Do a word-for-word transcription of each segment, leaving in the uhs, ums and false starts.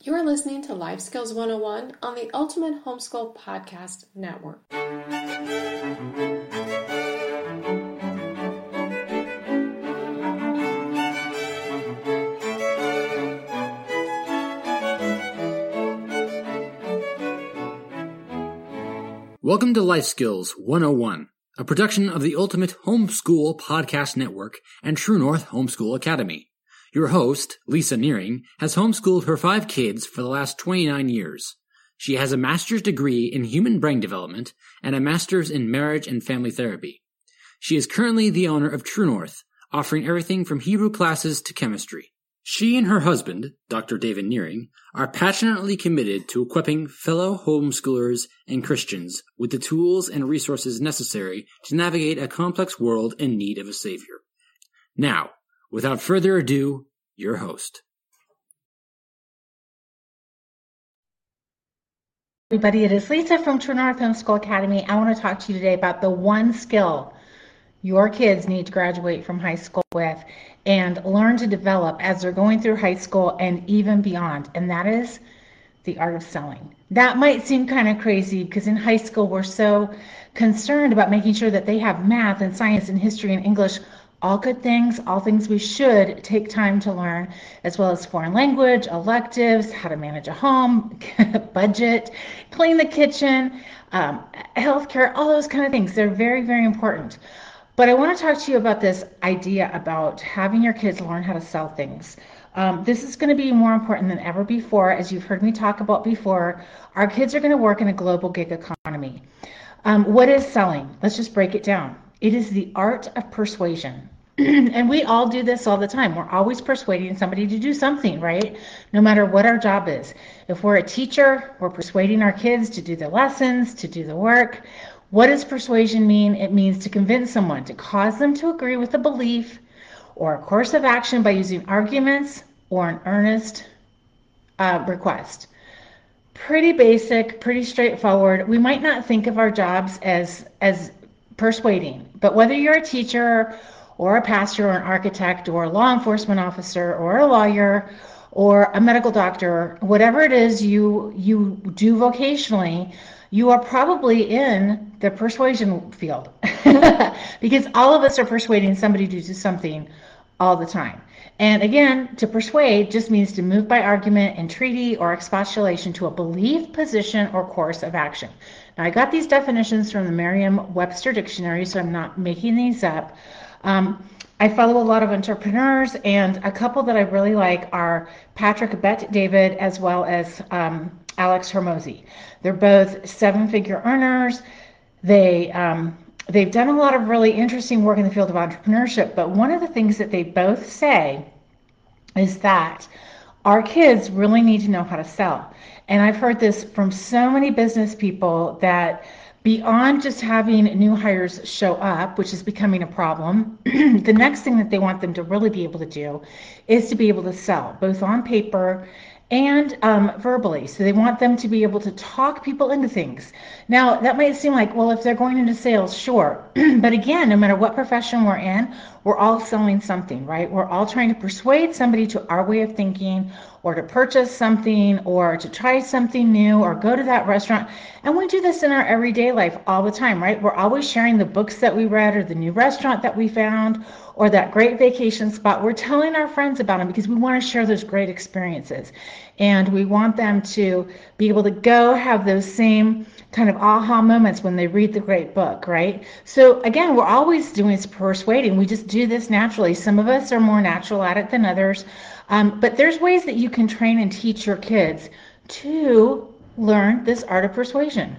You are listening to Life Skills one oh one on the Ultimate Homeschool Podcast Network. Welcome to Life Skills one oh one, a production of the Ultimate Homeschool Podcast Network and True North Homeschool Academy. Your host, Lisa Nearing, has homeschooled her five kids for the last twenty-nine years. She has a master's degree in human brain development and a master's in marriage and family therapy. She is currently the owner of True North, offering everything from Hebrew classes to chemistry. She and her husband, Doctor David Nearing, are passionately committed to equipping fellow homeschoolers and Christians with the tools and resources necessary to navigate a complex world in need of a savior. Now, without further ado, your host. Everybody, it is Lisa from True North Homeschool Academy. I want to talk to you today about the one skill your kids need to graduate from high school with and learn to develop as they're going through high school and even beyond, and that is the art of selling. That might seem kind of crazy because in high school we're so concerned about making sure that they have math and science and history and English, all good things, all things we should take time to learn, as well as foreign language, electives, how to manage a home, budget, clean the kitchen, um, healthcare, all those kind of things. They're very, very important. But I want to talk to you about this idea about having your kids learn how to sell things. Um, this is going to be more important than ever before. As you've heard me talk about before, our kids are going to work in a global gig economy. Um, what is selling? Let's just break it down. It is the art of persuasion. And we all do this all the time. We're always persuading somebody to do something, right? No matter what our job is. If we're a teacher, we're persuading our kids to do the lessons, to do the work. What does persuasion mean? It means to convince someone, to cause them to agree with a belief or a course of action by using arguments or an earnest uh, request. Pretty basic, pretty straightforward. We might not think of our jobs as, as persuading, but whether you're a teacher or a pastor or an architect or a law enforcement officer or a lawyer or a medical doctor, whatever it is you you do vocationally, you are probably in the persuasion field because all of us are persuading somebody to do something all the time. And again, to persuade just means to move by argument, entreaty, or expostulation to a belief, position, or course of action. Now, I got these definitions from the Merriam-Webster dictionary, so I'm not making these up. Um, I follow a lot of entrepreneurs, and a couple that I really like are Patrick Bet-David as well as um, Alex Hormozi. They're both seven-figure earners. They um, they've done a lot of really interesting work in the field of entrepreneurship. But one of the things that they both say is that our kids really need to know how to sell. And I've heard this from so many business people that beyond just having new hires show up, which is becoming a problem, the next thing that they want them to really be able to do is to be able to sell, both on paper and um, verbally. So they want them to be able to talk people into things. Now, that might seem like, well, if they're going into sales, sure. But again, no matter what profession we're in, we're all selling something, right? We're all trying to persuade somebody to our way of thinking or to purchase something or to try something new or go to that restaurant. And we do this in our everyday life all the time, right? We're always sharing the books that we read or the new restaurant that we found or that great vacation spot. We're telling our friends about them because we want to share those great experiences. And we want them to be able to go have those same kind of aha moments when they read the great book, right? So again, we're always doing is persuading. We just do this naturally. Some of us are more natural at it than others. Um, but there's ways that you can train and teach your kids to learn this art of persuasion.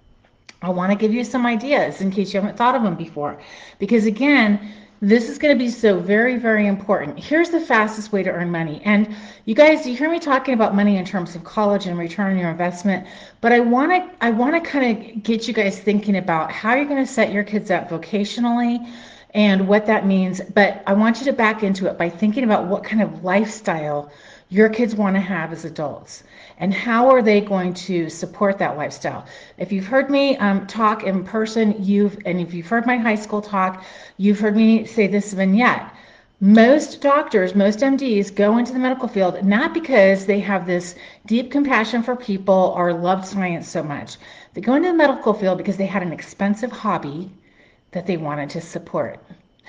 I want to give you some ideas in case you haven't thought of them before. Because again, this is going to be so very, very important. Here's the fastest way to earn money. And you guys, you hear me talking about money in terms of college and return on your investment, but I want to I want to kind of get you guys thinking about how you're going to set your kids up vocationally and what that means. But I want you to back into it by thinking about what kind of lifestyle your kids want to have as adults. And how are they going to support that lifestyle? If you've heard me um, talk in person, you've and if you've heard my high school talk, you've heard me say this vignette. Most doctors, most M Ds go into the medical field not because they have this deep compassion for people or love science so much. They go into the medical field because they had an expensive hobby that they wanted to support.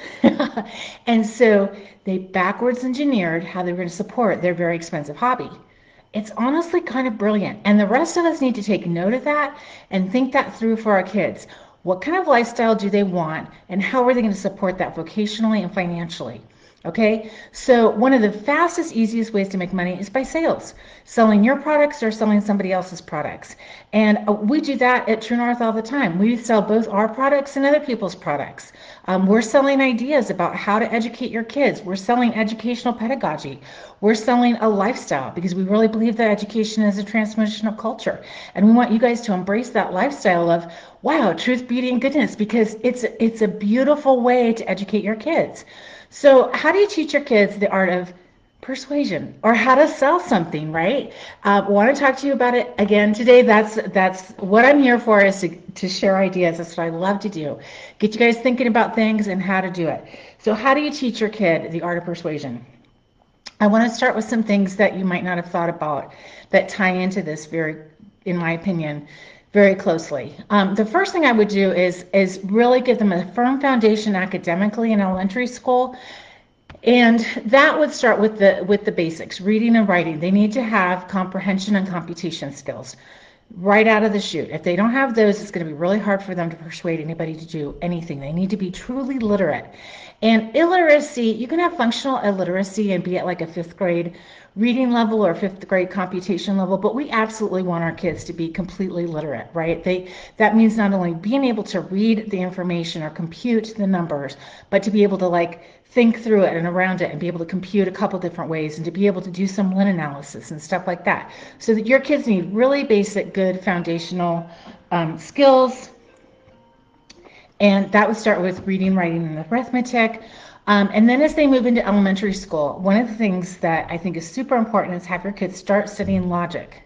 And so they backwards engineered how they were going to support their very expensive hobby. It's honestly kind of brilliant. And the rest of us need to take note of that and think that through for our kids. What kind of lifestyle do they want, and how are they going to support that vocationally and financially? Okay, so one of the fastest, easiest ways to make money is by sales, selling your products or selling somebody else's products. And we do that at True North all the time. We sell both our products and other people's products. Um, we're selling ideas about how to educate your kids. We're selling educational pedagogy. We're selling a lifestyle because we really believe that education is a transmission of culture. And we want you guys to embrace that lifestyle of, wow, truth, beauty, and goodness, because it's, it's a beautiful way to educate your kids. So how do you teach your kids the art of persuasion, or how to sell something, right? I uh, want to talk to you about it again today. That's that's what I'm here for, is to, to share ideas. That's what I love to do. Get you guys thinking about things and how to do it. So how do you teach your kid the art of persuasion? I want to start with some things that you might not have thought about that tie into this very, in my opinion, very closely. Um, the first thing I would do is is really give them a firm foundation academically in elementary school, and that would start with the with the basics, reading and writing. They need to have comprehension and computation skills right out of the chute. If they don't have those, it's going to be really hard for them to persuade anybody to do anything. They need to be truly literate. And illiteracy, you can have functional illiteracy and be at like a fifth grade reading level or fifth grade computation level, but we absolutely want our kids to be completely literate, right? They that means not only being able to read the information or compute the numbers, but to be able to like think through it and around it and be able to compute a couple different ways and to be able to do some Lin analysis and stuff like that. So that your kids need really basic, good foundational um, skills. And that would start with reading, writing, and arithmetic. Um, and then as they move into elementary school, one of the things that I think is super important is have your kids start studying logic.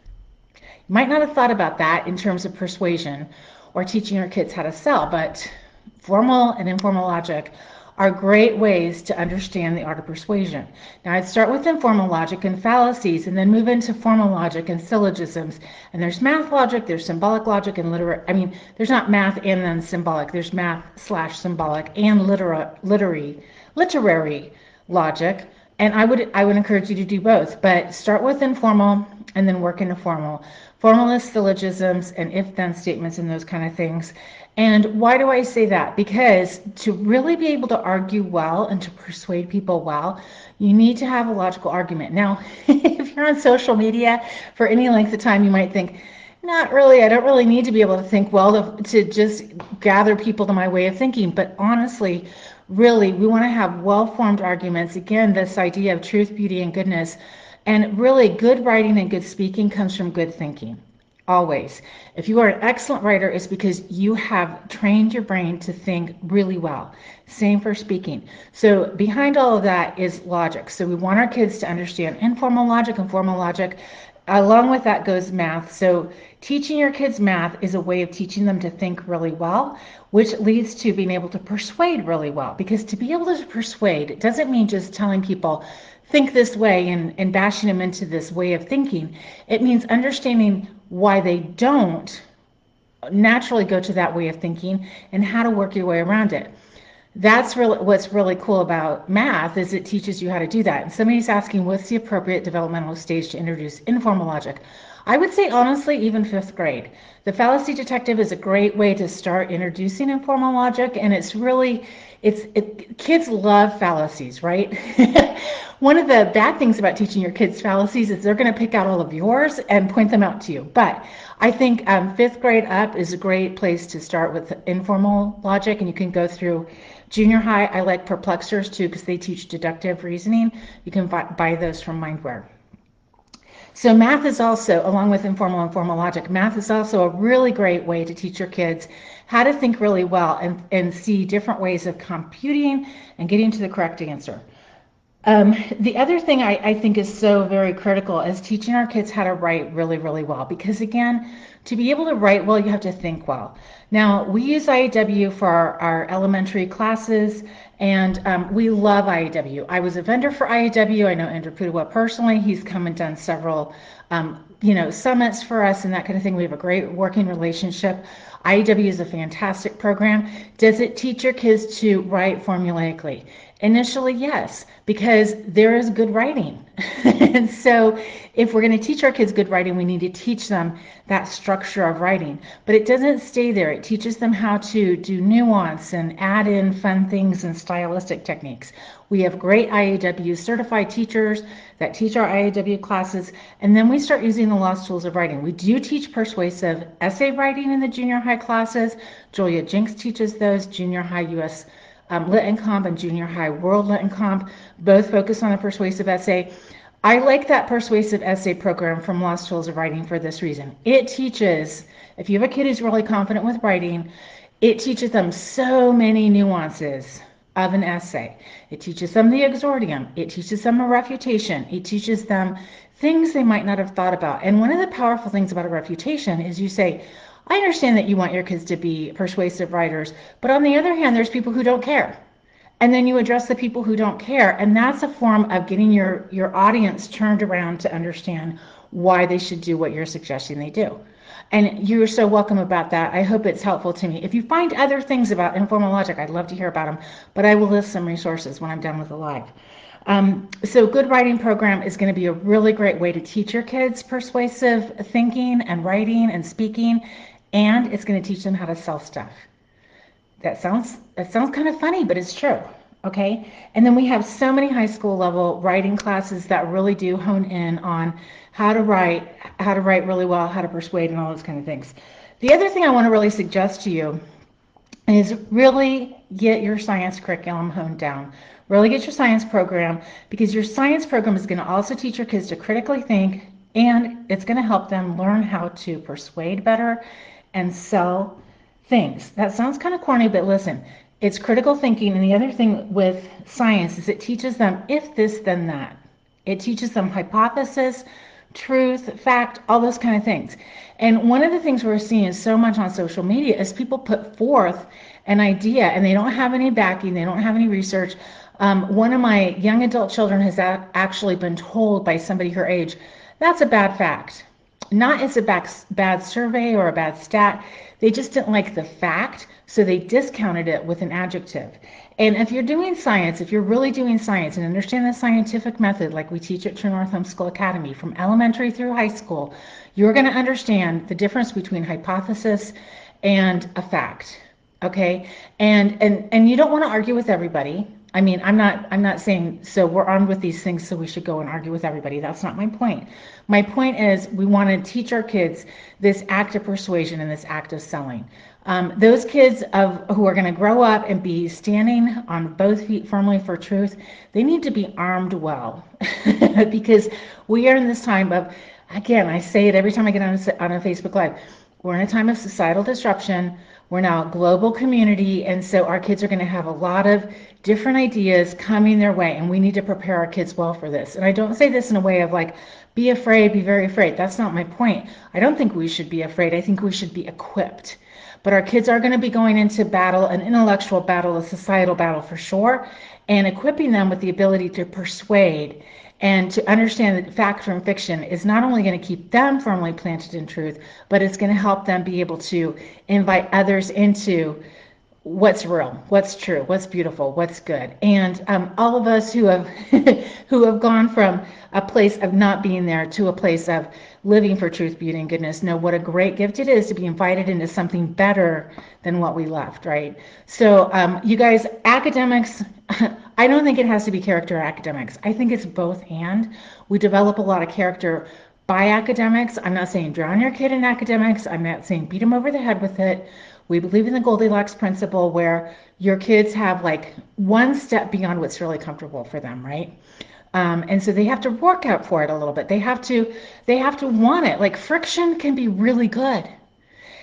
You might not have thought about that in terms of persuasion or teaching your kids how to sell, but formal and informal logic are great ways to understand the art of persuasion. Now, I'd start with informal logic and fallacies and then move into formal logic and syllogisms. And there's math logic, there's symbolic logic, and literary, I mean, there's not math and then symbolic, there's math slash symbolic and litera, literary, literary logic. And I would I would encourage you to do both, but start with informal and then work into formal. Formal is syllogisms and if-then statements and those kind of things. And why do I say that? Because to really be able to argue well and to persuade people well, you need to have a logical argument. Now, if you're on social media for any length of time, you might think, not really, I don't really need to be able to think well to, to just gather people to my way of thinking. But honestly, really, we want to have well-formed arguments. Again, this idea of truth, beauty, and goodness. And really, good writing and good speaking comes from good thinking. Always. If you are an excellent writer, it's because you have trained your brain to think really well. Same for speaking. So behind all of that is logic. So we want our kids to understand informal logic and formal logic. Along with that goes math. So teaching your kids math is a way of teaching them to think really well, which leads to being able to persuade really well. Because to be able to persuade, it doesn't mean just telling people, think this way and, and bashing them into this way of thinking. It means understanding why they don't naturally go to that way of thinking and how to work your way around it. That's really what's really cool about math, is it teaches you how to do that. And somebody's asking, what's the appropriate developmental stage to introduce informal logic? I would say, honestly, even fifth grade. The fallacy detective is a great way to start introducing informal logic, and it's really, it's it, kids love fallacies, right? One of the bad things about teaching your kids fallacies is they're going to pick out all of yours and point them out to you. But I think um, fifth grade up is a great place to start with informal logic, and you can go through junior high. I like Perplexers too because they teach deductive reasoning. You can buy, buy those from Mindware. So math is also, along with informal and formal logic, math is also a really great way to teach your kids how to think really well and, and see different ways of computing and getting to the correct answer. Um, the other thing I, I think is so very critical is teaching our kids how to write really, really well. Because again, to be able to write well, you have to think well. Now, we use I A W for our, our elementary classes, and um, we love I A W. I was a vendor for I A W. I know Andrew Pudawa personally. He's come and done several um, you know, summits for us and that kind of thing. We have a great working relationship. I A W is a fantastic program. Does it teach your kids to write formulaically? Initially, yes, because there is good writing. And so if we're going to teach our kids good writing, we need to teach them that structure of writing. But it doesn't stay there. It teaches them how to do nuance and add in fun things and stylistic techniques. We have great I A W certified teachers that teach our I A W classes, and then we start using the lost tools of writing. We do teach persuasive essay writing in the junior high classes. Julia Jinks teaches those, junior high U S Um, Lit and Comp and Junior High World Lit and Comp, both focus on a persuasive essay. I like that persuasive essay program from Lost Tools of Writing for this reason. It teaches, if you have a kid who's really confident with writing, it teaches them so many nuances of an essay. It teaches them the exordium. It teaches them a refutation. It teaches them things they might not have thought about. And one of the powerful things about a refutation is you say, I understand that you want your kids to be persuasive writers, but on the other hand, there's people who don't care. And then you address the people who don't care. And that's a form of getting your, your audience turned around to understand why they should do what you're suggesting they do. And you're so welcome about that. I hope it's helpful to me. If you find other things about informal logic, I'd love to hear about them, but I will list some resources when I'm done with the live. Um, so Good Writing Program is going to be a really great way to teach your kids persuasive thinking and writing and speaking. And it's going to teach them how to sell stuff. That sounds that sounds kind of funny, but it's true. Okay. And then we have so many high school level writing classes that really do hone in on how to write, how to write really well, how to persuade, and all those kind of things. The other thing I want to really suggest to you is really get your science curriculum honed down. Really get your science program, because your science program is going to also teach your kids to critically think, and it's going to help them learn how to persuade better and sell things. That sounds kind of corny, but listen, it's critical thinking. And the other thing with science is it teaches them if this, then that. It teaches them hypothesis, truth, fact, all those kind of things. And one of the things we're seeing so much on social media is people put forth an idea and they don't have any backing, they don't have any research. Um, one of my young adult children has a- actually been told by somebody her age, that's a bad fact. Not it's a bad, bad survey or a bad stat. They just didn't like the fact, so they discounted it with an adjective. And if you're doing science, if you're really doing science and understand the scientific method like we teach at True North Homeschool Academy from elementary through high school, you're going to understand the difference between hypothesis and a fact. Okay? And and and you don't want to argue with everybody. I mean, I'm not I'm not saying so we're armed with these things so we should go and argue with everybody. That's not my point. My point is we want to teach our kids this act of persuasion and this act of selling. Um, those kids of who are going to grow up and be standing on both feet firmly for truth, they need to be armed well because we are in this time of, again, I say it every time I get on a, on a Facebook Live, we're in a time of societal disruption. We're now a global community, and so our kids are going to have a lot of different ideas coming their way, and we need to prepare our kids well for this. And I don't say this in a way of like, be afraid, be very afraid. That's not my point. I don't think we should be afraid. I think we should be equipped. But our kids are going to be going into battle, an intellectual battle, a societal battle for sure, and equipping them with the ability to persuade and to understand that fact from fiction is not only going to keep them firmly planted in truth, but it's going to help them be able to invite others into what's real, what's true, what's beautiful, what's good. And um, all of us who have who have gone from a place of not being there to a place of living for truth, beauty, and goodness know what a great gift it is to be invited into something better than what we left, right? So um, you guys, academics, I don't think it has to be character academics. I think it's both and. We develop a lot of character by academics. I'm not saying drown your kid in academics. I'm not saying beat them over the head with it. We believe in the Goldilocks principle where your kids have like one step beyond what's really comfortable for them, right? Um, and so they have to work out for it a little bit. They have to, they have to want it. Like friction can be really good.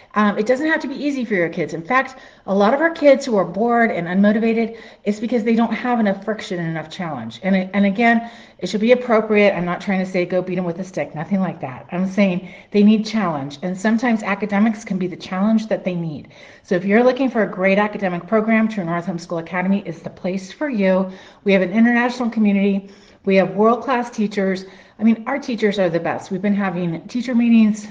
Um, it doesn't have to be easy for your kids. In fact, a lot of our kids who are bored and unmotivated, it's because they don't have enough friction and enough challenge. And, and again, it should be appropriate. I'm not trying to say go beat them with a stick, nothing like that. I'm saying they need challenge. And sometimes academics can be the challenge that they need. So if you're looking for a great academic program, True North Homeschool Academy is the place for you. We have an international community. We have world-class teachers. I mean, our teachers are the best. We've been having teacher meetings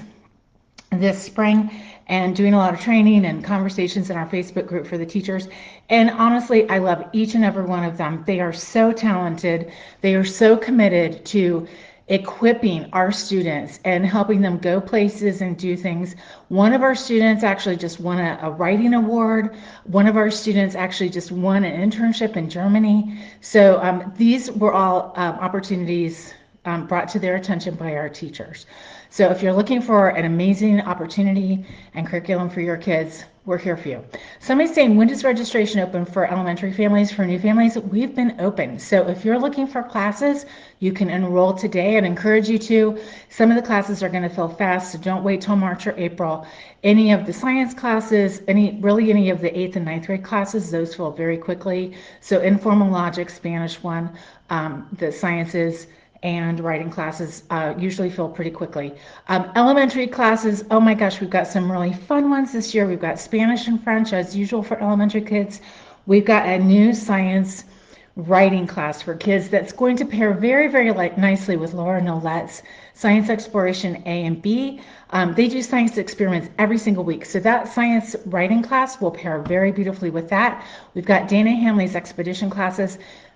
this spring and doing a lot of training and conversations in our Facebook group for the teachers. And honestly, I love each and every one of them. They are so talented. They are so committed to equipping our students and helping them go places and do things. One of our students actually just won a, a writing award. One of our students actually just won an internship in Germany. So um, these were all um, opportunities um, brought to their attention by our teachers. So if you're looking for an amazing opportunity and curriculum for your kids, we're here for you. Somebody's saying, when does registration open for elementary families, for new families? We've been open. So if you're looking for classes, you can enroll today. I'd encourage you to. Some of the classes are going to fill fast, so don't wait till March or April. Any of the science classes, any really any of the eighth and ninth grade classes, those fill very quickly. So informal logic, Spanish one, um, the sciences, and writing classes uh, usually fill pretty quickly. Um, elementary classes, oh my gosh, we've got some really fun ones this year. We've got Spanish and French as usual for elementary kids. We've got a new science writing class for kids that's going to pair very, very like nicely with Laura Nolet's Science Exploration A and B. Um, they do science experiments every single week. So that science writing class will pair very beautifully with that. We've got Dana Hamley's expedition classes.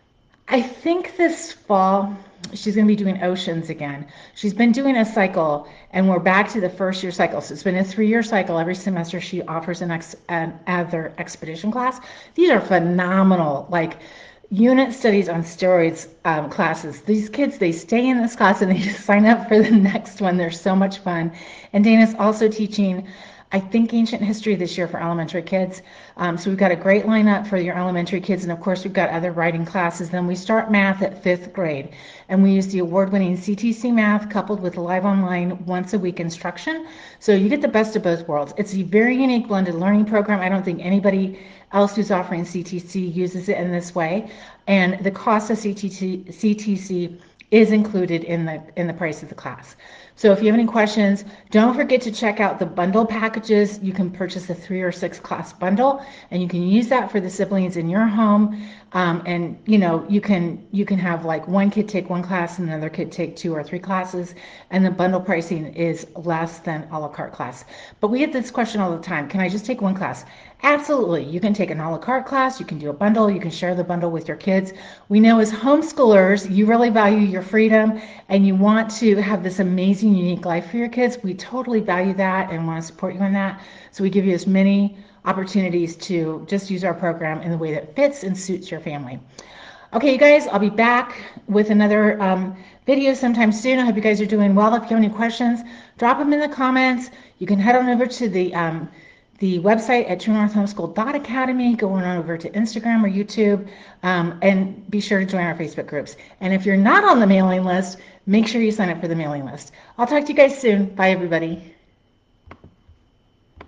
I think this fall, she's going to be doing oceans again. She's been doing a cycle, and we're back to the first year cycle. So it's been a three-year cycle. Every semester she offers an ex, another expedition class. These are phenomenal, like unit studies on steroids um, classes. These kids, they stay in this class and they just sign up for the next one. They're so much fun. And Dana's also teaching, I think, ancient history this year for elementary kids. Um, so we've got a great lineup for your elementary kids. And of course, we've got other writing classes. Then we start math at fifth grade. And we use the award-winning C T C math coupled with live online once a week instruction. So you get the best of both worlds. It's a very unique blended learning program. I don't think anybody else who's offering C T C uses it in this way. And the cost of C T C, C T C is included in the in the price of the class. So if you have any questions, don't forget to check out the bundle packages. You can purchase a three or six class bundle, and you can use that for the siblings in your home. Um, and you know, you can you can have like one kid take one class and another kid take two or three classes, and the bundle pricing is less than a la carte class. But we get this question all the time: can I just take one class? Absolutely. You can take an a la carte class, you can do a bundle, you can share the bundle with your kids. We know as homeschoolers, you really value your freedom and you want to have this amazing, unique life for your kids. We totally value that and want to support you in that. So we give you as many opportunities to just use our program in the way that fits and suits your family. Okay, you guys, I'll be back with another um, video sometime soon. I hope you guys are doing well. If you have any questions, drop them in the comments. You can head on over to the um, the website at true north homeschool dot academy, go on over to Instagram or YouTube, um, and be sure to join our Facebook groups. And if you're not on the mailing list, make sure you sign up for the mailing list. I'll talk to you guys soon. Bye, everybody.